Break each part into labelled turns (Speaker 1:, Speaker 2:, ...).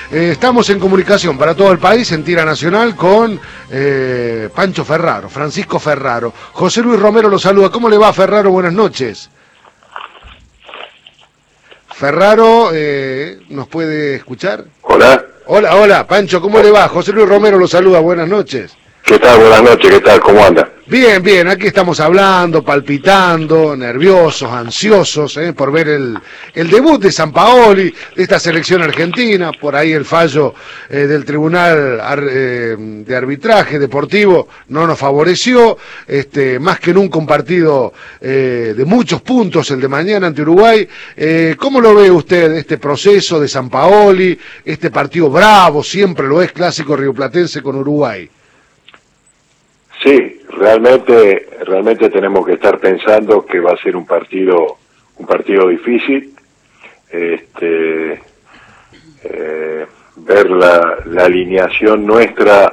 Speaker 1: Estamos en comunicación para todo el país en Tira Nacional con Pancho Ferraro, Francisco Ferraro. José Luis Romero lo saluda. ¿Cómo le va, Ferraro? Buenas noches. Ferraro, ¿nos puede escuchar?
Speaker 2: Hola.
Speaker 1: Hola, Pancho, ¿cómo le va? José Luis Romero lo saluda. Buenas noches.
Speaker 2: ¿Qué tal? Buenas noches, ¿qué tal? ¿Cómo anda?
Speaker 1: Bien, aquí estamos hablando, palpitando, nerviosos, ansiosos, por ver el debut de Sampaoli, de esta selección argentina. Por ahí el fallo del Tribunal de Arbitraje Deportivo no nos favoreció, más que nunca un partido de muchos puntos, el de mañana ante Uruguay. ¿Cómo lo ve usted este proceso de Sampaoli, este partido bravo, siempre lo es, clásico rioplatense con Uruguay?
Speaker 2: Sí, realmente tenemos que estar pensando que va a ser un partido difícil. Ver la alineación nuestra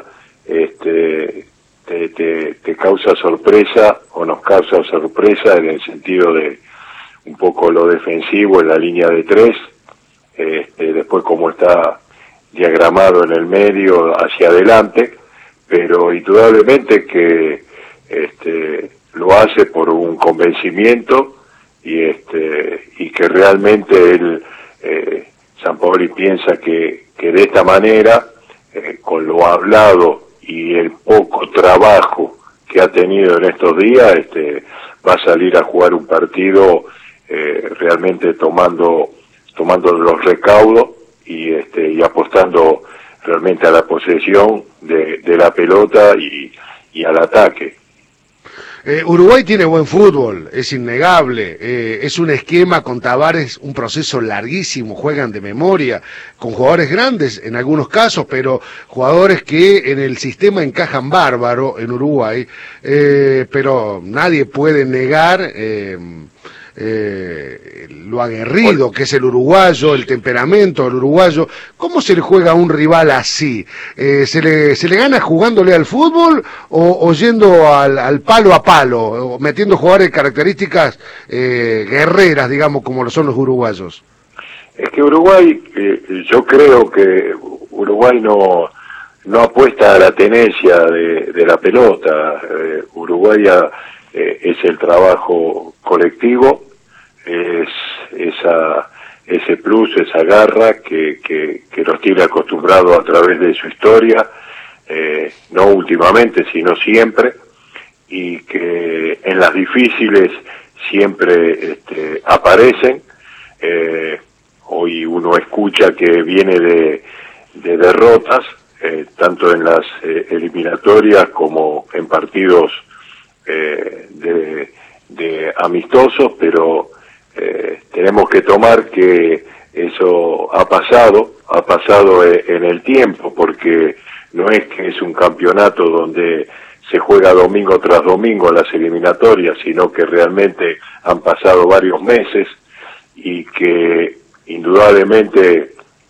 Speaker 2: te causa sorpresa, o nos causa sorpresa, en el sentido de un poco lo defensivo en la línea de 3, después cómo está diagramado en el medio hacia adelante, pero indudablemente que lo hace por un convencimiento y que realmente él, Sampaoli, piensa que de esta manera, con lo hablado y el poco trabajo que ha tenido en estos días, va a salir a jugar un partido realmente tomando los recaudos y apostando realmente a la posesión de la pelota y al ataque.
Speaker 1: Uruguay tiene buen fútbol, es innegable, es un esquema con Tavares, un proceso larguísimo, juegan de memoria, con jugadores grandes en algunos casos, pero jugadores que en el sistema encajan bárbaro en Uruguay, pero nadie puede negar lo aguerrido que es el uruguayo, el temperamento del uruguayo. ¿Cómo se le juega a un rival así? ¿Se le gana jugándole al fútbol o yendo al palo a palo, o metiendo jugadores de características guerreras, digamos, como lo son los uruguayos?
Speaker 2: Es que Uruguay, yo creo que Uruguay no apuesta a la tenencia de la pelota. Uruguay es el trabajo colectivo, es ese plus, esa garra que nos tiene acostumbrados a través de su historia, no últimamente, sino siempre, y que en las difíciles siempre aparecen. Hoy uno escucha que viene de derrotas, tanto en las eliminatorias como en partidos de amistosos, pero tenemos que tomar que eso ha pasado en el tiempo, porque no es que es un campeonato donde se juega domingo tras domingo las eliminatorias, sino que realmente han pasado varios meses y que indudablemente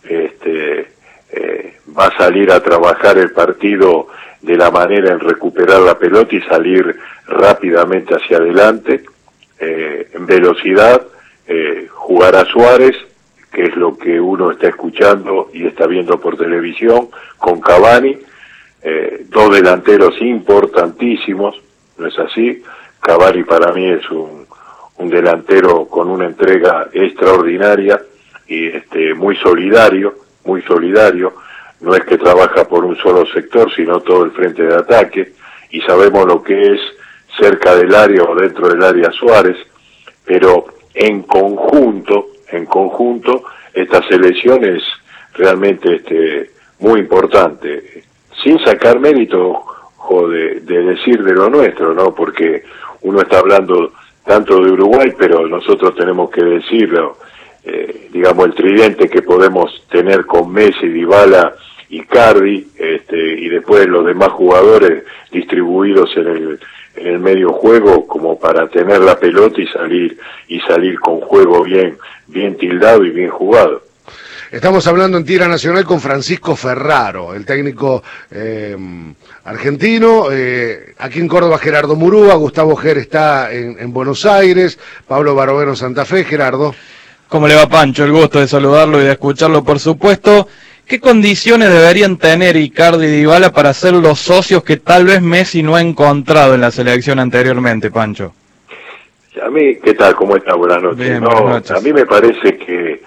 Speaker 2: va a salir a trabajar el partido de la manera en recuperar la pelota y salir rápidamente hacia adelante, en velocidad, jugar a Suárez, que es lo que uno está escuchando y está viendo por televisión, con Cavani, dos delanteros importantísimos, ¿no es así? Cavani para mí es un delantero con una entrega extraordinaria y muy solidario, no es que trabaja por un solo sector, sino todo el frente de ataque, y sabemos lo que es cerca del área o dentro del área Suárez, pero en conjunto, esta selección es realmente muy importante, sin sacar mérito de decir de lo nuestro, ¿no? Porque uno está hablando tanto de Uruguay, pero nosotros tenemos que decirlo, digamos, el tridente que podemos tener con Messi, Dybala, Icardi, y después los demás jugadores distribuidos en el medio juego, como para tener la pelota y salir con juego bien tildado y bien jugado.
Speaker 1: Estamos hablando en Tira Nacional con Francisco Ferraro, el técnico argentino. Aquí en Córdoba, Gerardo Murúa. Gustavo Ger está en Buenos Aires. Pablo Barovero en Santa Fe. Gerardo.
Speaker 3: ¿Cómo le va, Pancho? El gusto de saludarlo y de escucharlo, por supuesto. ¿Qué condiciones deberían tener Icardi y Dybala para ser los socios que tal vez Messi no ha encontrado en la selección anteriormente, Pancho?
Speaker 2: A mí, ¿qué tal? ¿Cómo está? Buenas noches.
Speaker 3: Bien,
Speaker 2: no,
Speaker 3: buenas noches.
Speaker 2: A mí me parece que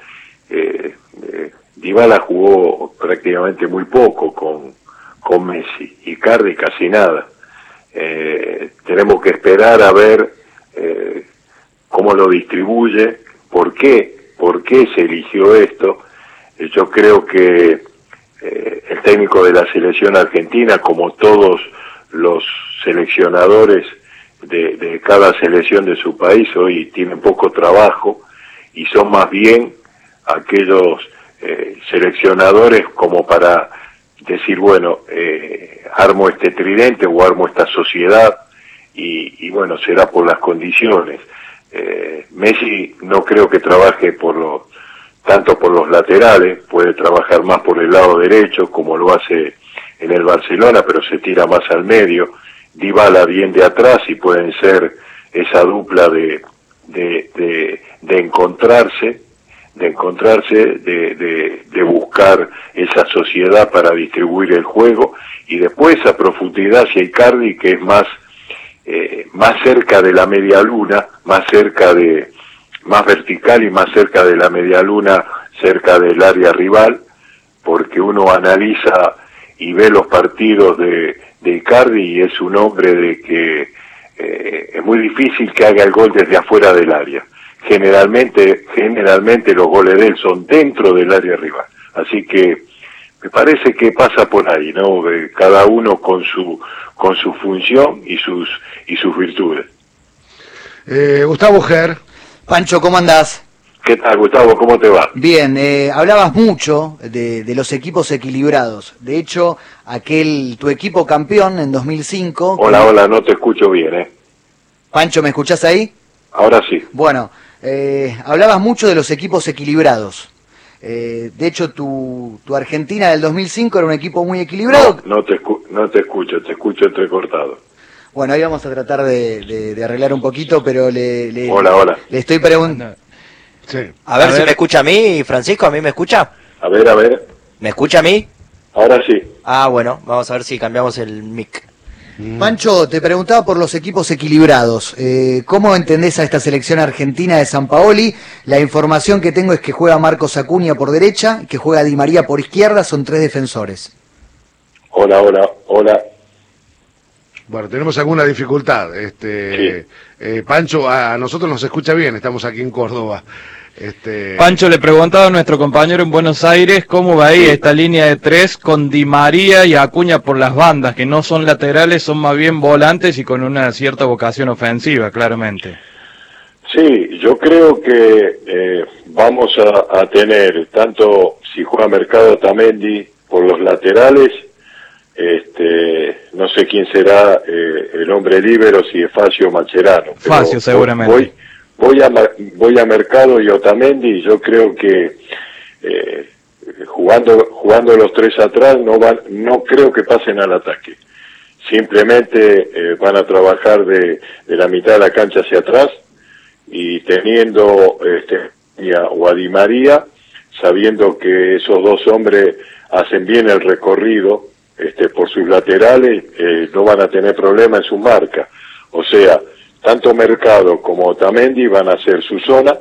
Speaker 2: Dybala jugó prácticamente muy poco con Messi, Icardi casi nada. Tenemos que esperar a ver cómo lo distribuye, por qué se eligió esto. Yo creo que el técnico de la selección argentina, como todos los seleccionadores de cada selección de su país, hoy tienen poco trabajo y son más bien aquellos seleccionadores como para decir, bueno, armo este tridente o armo esta sociedad y bueno, será por las condiciones. Messi no creo que trabaje tanto por los laterales, puede trabajar más por el lado derecho como lo hace en el Barcelona, pero se tira más al medio. Dybala bien de atrás y pueden ser esa dupla de encontrarse, de buscar esa sociedad para distribuir el juego, y después a profundidad hacia Icardi, que es más cerca de la media luna, más vertical y más cerca de la media luna, cerca del área rival, porque uno analiza y ve los partidos de Icardi y es un hombre de que es muy difícil que haga el gol desde afuera del área. Generalmente los goles de él son dentro del área rival. Así que me parece que pasa por ahí, ¿no? Cada uno con su función y sus virtudes.
Speaker 1: Gustavo Ger.
Speaker 4: Pancho, ¿cómo andás?
Speaker 2: ¿Qué tal, Gustavo? ¿Cómo te va?
Speaker 4: Bien, hablabas mucho de los equipos equilibrados. De hecho, tu equipo campeón en 2005...
Speaker 2: Hola, no te escucho bien,
Speaker 4: Pancho, ¿me escuchás ahí?
Speaker 2: Ahora sí.
Speaker 4: Bueno, hablabas mucho de los equipos equilibrados. De hecho, tu Argentina del 2005 era un equipo muy equilibrado.
Speaker 2: No te escucho entrecortado.
Speaker 4: Bueno, ahí vamos a tratar de arreglar un poquito, pero
Speaker 2: Hola.
Speaker 4: Le estoy preguntando...
Speaker 1: Sí.
Speaker 5: A ver si me escucha a mí, Francisco, ¿a mí me escucha?
Speaker 2: A ver.
Speaker 5: ¿Me escucha a mí?
Speaker 2: Ahora sí.
Speaker 5: Ah, bueno, vamos a ver si cambiamos el mic.
Speaker 4: Pancho, te preguntaba por los equipos equilibrados. ¿Cómo entendés a esta selección argentina de Sampaoli? La información que tengo es que juega Marcos Acuña por derecha, que juega Di María por izquierda, son 3 defensores.
Speaker 2: Hola.
Speaker 1: Bueno, tenemos alguna dificultad.
Speaker 2: Sí.
Speaker 1: Pancho, a nosotros nos escucha bien, estamos aquí en Córdoba.
Speaker 3: Pancho, le preguntaba a nuestro compañero en Buenos Aires cómo va ahí esta línea de 3 con Di María y Acuña por las bandas, que no son laterales, son más bien volantes y con una cierta vocación ofensiva, claramente.
Speaker 2: Sí, yo creo que vamos a tener, tanto si juega Mercado Otamendi por los laterales, no sé quién será el hombre líbero, si es Facio o Mascherano.
Speaker 3: Facio, seguramente.
Speaker 2: Voy a Mercado y Otamendi, y yo creo que jugando los 3 atrás no creo que pasen al ataque. Simplemente van a trabajar de la mitad de la cancha hacia atrás, y teniendo o a Di María, sabiendo que esos dos hombres hacen bien el recorrido por sus laterales, no van a tener problema en su marca. O sea, tanto Mercado como Otamendi van a hacer su zona,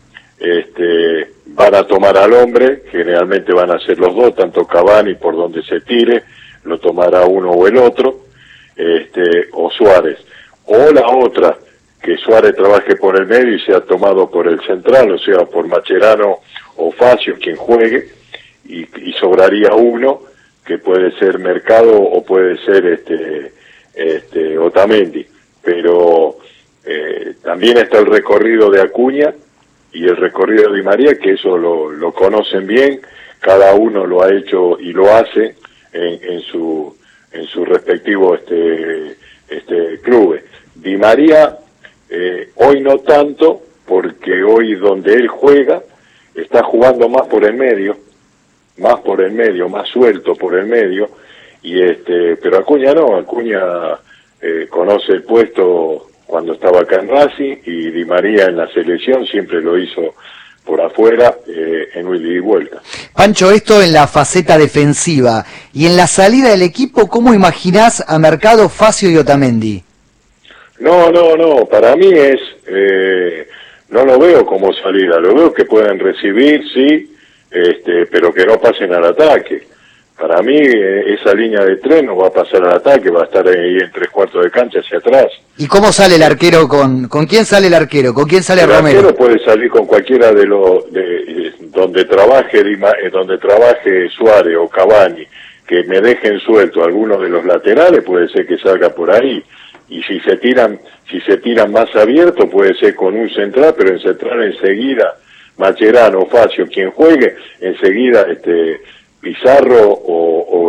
Speaker 2: van a tomar al hombre, generalmente van a ser los dos, tanto Cavani por donde se tire, lo tomará uno o el otro, o Suárez. O la otra, que Suárez trabaje por el medio y sea tomado por el central, o sea, por Mascherano o Facio, quien juegue, y sobraría uno, que puede ser Mercado o puede ser Otamendi. Pero también está el recorrido de Acuña y el recorrido de Di María, que eso lo conocen bien, cada uno lo ha hecho y lo hace en su respectivo club. Di María hoy no tanto, porque hoy donde él juega está jugando más por el medio, más suelto por el medio, pero Acuña no, Acuña conoce el puesto cuando estaba acá en Racing, y Di María en la selección siempre lo hizo por afuera en un ida y vuelta.
Speaker 4: Pancho, esto en la faceta defensiva. Y en la salida del equipo, ¿cómo imaginás a Mercado, Facio y Otamendi?
Speaker 2: No, para mí es, no lo veo como salida, lo veo que pueden recibir, sí, pero que no pasen al ataque. Para mí esa línea de 3 no va a pasar al ataque, va a estar ahí en 3/4 de cancha hacia atrás.
Speaker 4: ¿Y cómo sale el arquero? ¿Con quién sale el arquero? ¿Con quién sale
Speaker 2: El
Speaker 4: Romero?
Speaker 2: arquero puede salir con cualquiera de donde trabaje Suárez o Cavani, que me dejen suelto algunos de los laterales, puede ser que salga por ahí. Y si se tiran más abiertos, puede ser con un central, pero en central enseguida Mascherano, Facio, quien juegue, enseguida Pizarro o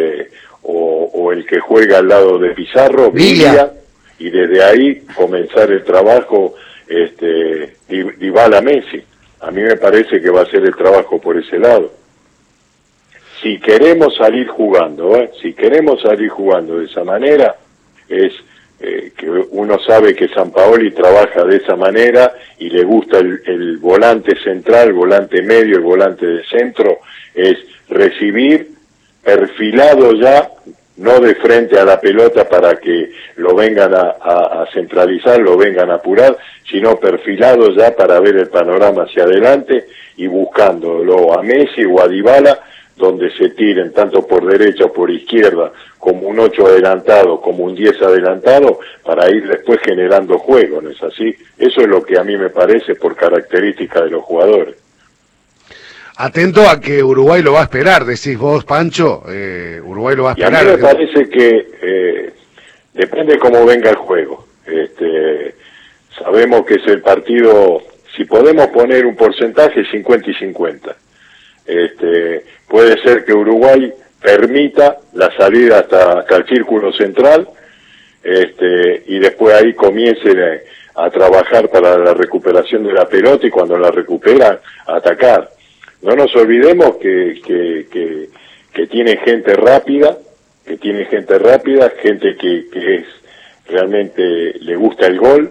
Speaker 2: el que juega al lado de Pizarro, Villa, y desde ahí comenzar el trabajo Dybala Messi. A mí me parece que va a ser el trabajo por ese lado. Si queremos salir jugando de esa manera, es que uno sabe que Sampaoli trabaja de esa manera y le gusta el volante central, el volante medio, el volante de centro, es recibir perfilado ya, no de frente a la pelota para que lo vengan a centralizar, lo vengan a apurar, sino perfilado ya para ver el panorama hacia adelante y buscándolo a Messi o a Dybala, donde se tiren tanto por derecha o por izquierda, como un 8 adelantado, como un 10 adelantado, para ir después generando juego, ¿no es así? Eso es lo que a mí me parece por característica de los jugadores.
Speaker 1: Atento a que Uruguay lo va a esperar, decís vos, Pancho, Uruguay lo va a esperar.
Speaker 2: Y a mí me parece que depende cómo venga el juego. Sabemos que es el partido, si podemos poner un porcentaje, 50 y 50. Puede ser que Uruguay permita la salida hasta el círculo central, y después ahí comience a trabajar para la recuperación de la pelota y cuando la recupera, a atacar. No nos olvidemos que tiene gente rápida, gente que es realmente le gusta el gol,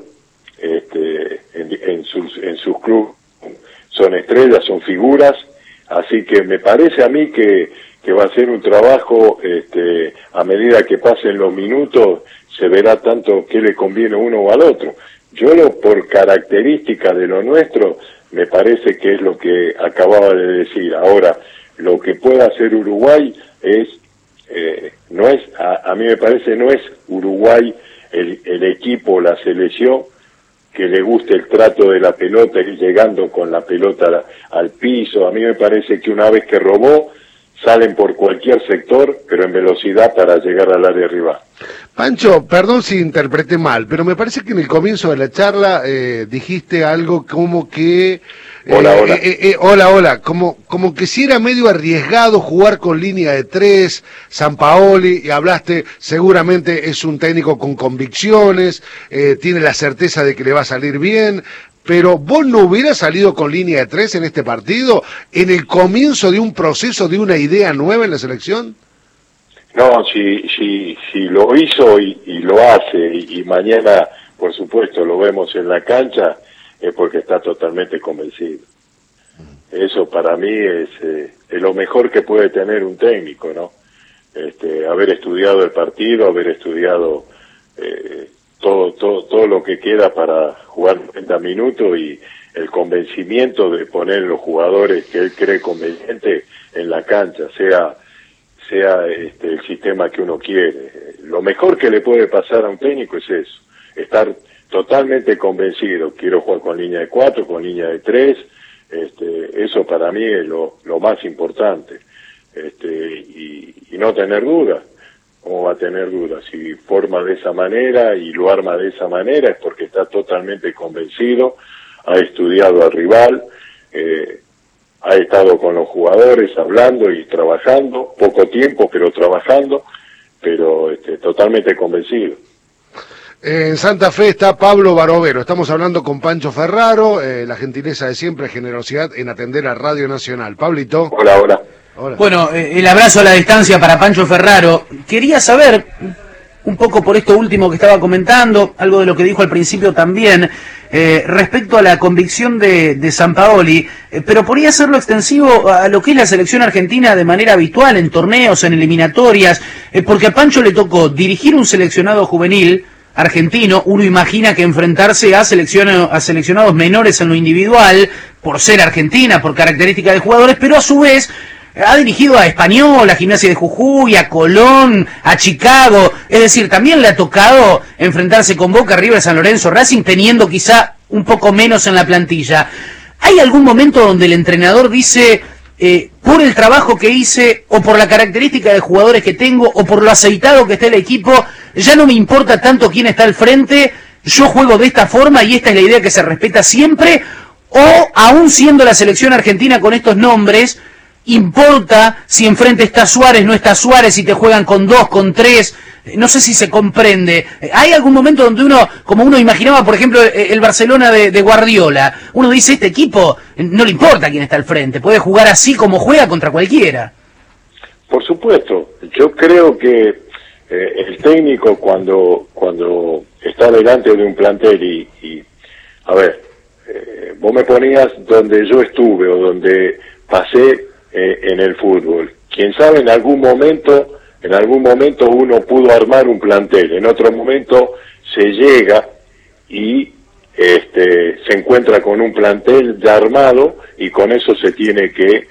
Speaker 2: en sus clubes son estrellas, son figuras, así que me parece a mí que va a ser un trabajo, a medida que pasen los minutos, se verá tanto qué le conviene uno o al otro. Por características de lo nuestro, me parece que es lo que acababa de decir. Ahora, lo que puede hacer Uruguay es, no es, a mí me parece, no es Uruguay el equipo, la selección, que le guste el trato de la pelota y llegando con la pelota al piso. A mí me parece que una vez que robó, salen por cualquier sector, pero en velocidad para llegar al área rival.
Speaker 1: Pancho, perdón si interpreté mal, pero me parece que en el comienzo de la charla dijiste algo como que... Hola, como que si era medio arriesgado jugar con línea de 3, Sampaoli, y hablaste, seguramente es un técnico con convicciones, tiene la certeza de que le va a salir bien, pero ¿vos no hubieras salido con línea de 3 en este partido, en el comienzo de un proceso, de una idea nueva en la selección?
Speaker 2: No, si lo hizo y lo hace, y mañana, por supuesto, lo vemos en la cancha, es porque está totalmente convencido. Eso para mí es lo mejor que puede tener un técnico, ¿no? Haber estudiado el partido, haber estudiado todo lo que queda para jugar 90 minutos y el convencimiento de poner los jugadores que él cree conveniente en la cancha, sea el sistema que uno quiere. Lo mejor que le puede pasar a un técnico es eso, estar totalmente convencido. Quiero jugar con línea de 4, con línea de 3, eso para mí es lo más importante, y no tener dudas. ¿Cómo va a tener dudas? Si forma de esa manera y lo arma de esa manera es porque está totalmente convencido, ha estudiado al rival, ha estado con los jugadores hablando y trabajando, poco tiempo pero trabajando, pero totalmente convencido.
Speaker 1: En Santa Fe está Pablo Barovero, estamos hablando con Pancho Ferraro, la gentileza de siempre, generosidad en atender a Radio Nacional. Pablito.
Speaker 2: Hola.
Speaker 6: Bueno, el abrazo a la distancia para Pancho Ferraro. Quería saber, un poco por esto último que estaba comentando, algo de lo que dijo al principio también, respecto a la convicción de Sampaoli, pero podría hacerlo extensivo a lo que es la selección argentina de manera habitual, en torneos, en eliminatorias, porque a Pancho le tocó dirigir un seleccionado juvenil argentino. Uno imagina que enfrentarse a seleccionados menores en lo individual, por ser Argentina, por características de jugadores, pero a su vez ha dirigido a Español, a Gimnasia de Jujuy, a Colón, a Chicago. Es decir, también le ha tocado enfrentarse con Boca, River, San Lorenzo, Racing, teniendo quizá un poco menos en la plantilla. ¿Hay algún momento donde el entrenador dice, por el trabajo que hice, o por la característica de jugadores que tengo, o por lo aceitado que está el equipo, ya no me importa tanto quién está al frente, yo juego de esta forma y esta es la idea que se respeta siempre? O, aún siendo la selección argentina con estos nombres, importa si enfrente está Suárez, no está Suárez, si te juegan con 2, con 3, no sé si se comprende. ¿Hay algún momento donde uno, como uno imaginaba, por ejemplo, el Barcelona de Guardiola, uno dice, este equipo no le importa quién está al frente, puede jugar así como juega contra cualquiera?
Speaker 2: Por supuesto, yo creo que el técnico cuando está delante de un plantel y a ver, vos me ponías donde yo estuve o donde pasé en el fútbol. Quién sabe, en algún momento uno pudo armar un plantel, en otro momento se llega y se encuentra con un plantel ya armado y con eso se tiene que,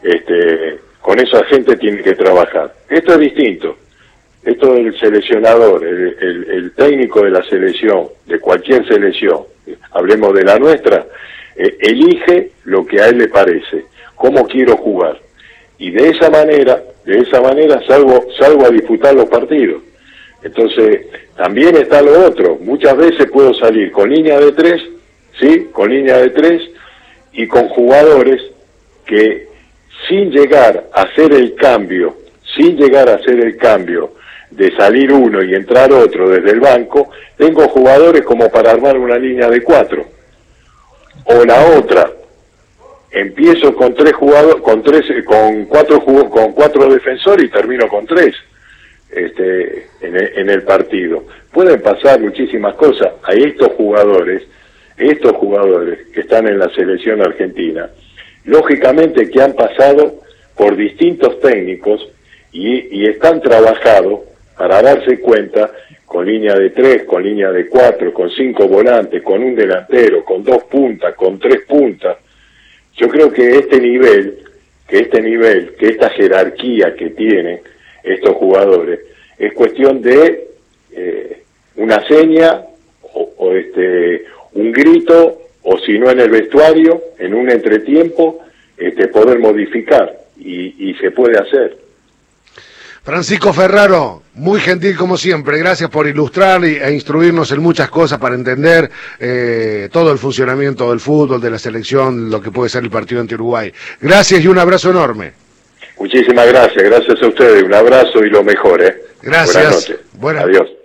Speaker 2: con esa gente tiene que trabajar. Esto es distinto. Esto del seleccionador, el técnico de la selección, de cualquier selección, hablemos de la nuestra, elige lo que a él le parece, cómo quiero jugar. Y de esa manera salgo a disputar los partidos. Entonces, también está lo otro. Muchas veces puedo salir con línea de 3, ¿sí? Con línea de 3 y con jugadores que sin llegar a hacer el cambio de salir uno y entrar otro desde el banco, tengo jugadores como para armar una línea de 4. O la otra, empiezo con 3 jugadores, con 4 defensores y termino con 3 en el partido. Pueden pasar muchísimas cosas. Hay estos jugadores que están en la selección argentina, lógicamente que han pasado por distintos técnicos y están trabajados para darse cuenta, con línea de 3, con línea de 4, con 5 volantes, con un delantero, con 2 puntas, con 3 puntas. Yo creo que este nivel, que esta jerarquía que tienen estos jugadores, es cuestión de una seña o un grito, o si no en el vestuario, en un entretiempo, poder modificar, y se puede hacer.
Speaker 1: Francisco Ferraro, muy gentil como siempre, gracias por ilustrar e instruirnos en muchas cosas para entender todo el funcionamiento del fútbol, de la selección, lo que puede ser el partido ante Uruguay. Gracias y un abrazo enorme.
Speaker 2: Muchísimas gracias a ustedes, un abrazo y lo mejor.
Speaker 1: Gracias.
Speaker 2: Buenas noches.
Speaker 1: Buenas.
Speaker 2: Adiós.